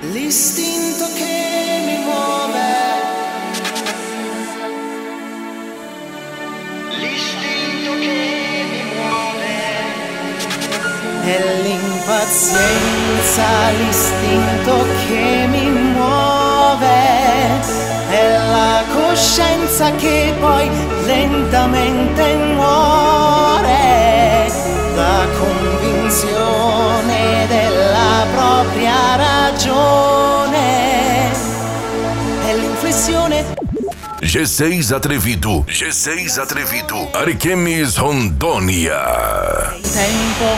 L'istinto che mi muove, l'istinto che mi muove, è l'impazienza, l'istinto che mi muove, è la coscienza che poi lentamente muore, la convinzione della propria ragione, è l'inflessione. G6 atrevido, G6 atrevido, Ariquemes Rondônia. Tempo.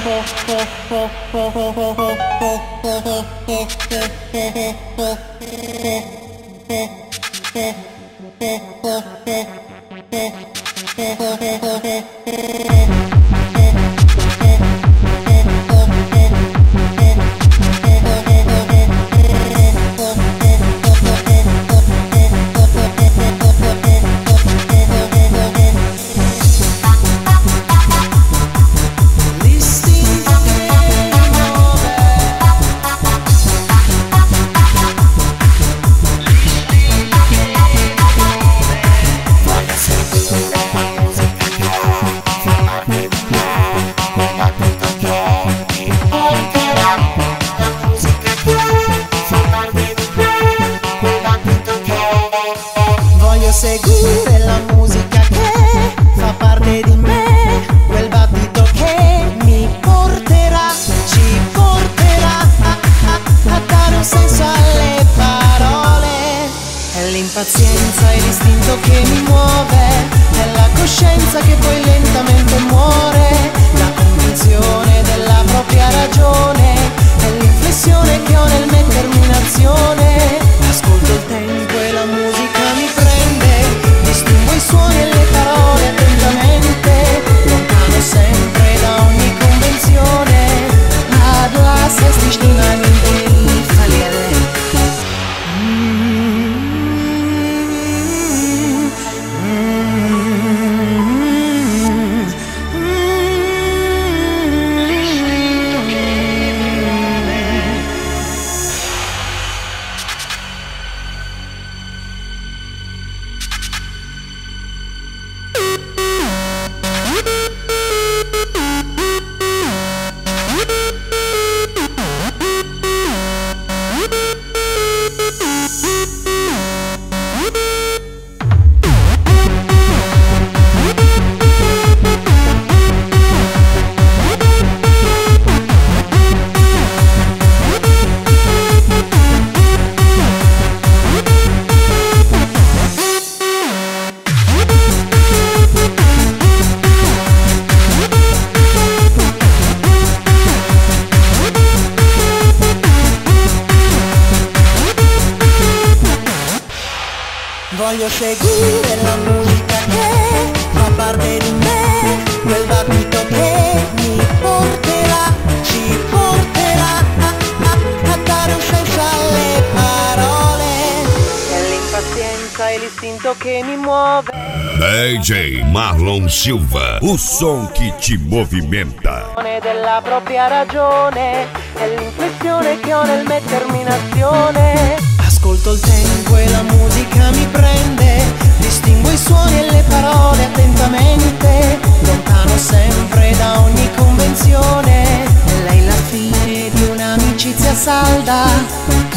Seguire la musica che fa parte di me, quel battito che mi porterà, ci porterà a dare un senso alle parole. È l'impazienza e l'istinto che mi muove, è la coscienza che poi lentamente muore, la convinzione della propria ragione, è l'inflessione che ho nel mettermi in azione. Ascolto il tempo e la musica mi prende, distingo i suoni e le parole attentamente, lontano sempre da ogni convenzione, ad la sestina in faliere. Voglio seguire la musica che fa parte di me, quel battito che mi porterà, ci porterà a dare un senso alle parole. È l'impazienza e l'istinto che mi muove. DJ Marlon Silva, o som que te movimenta. Della propria ragione, è l'inflessione che ho nel mettermi in azione. Ascolto il tempo e la musica mi prende, distingo i suoni e le parole attentamente, lontano sempre da ogni convenzione, è lei la fine di un'amicizia salda,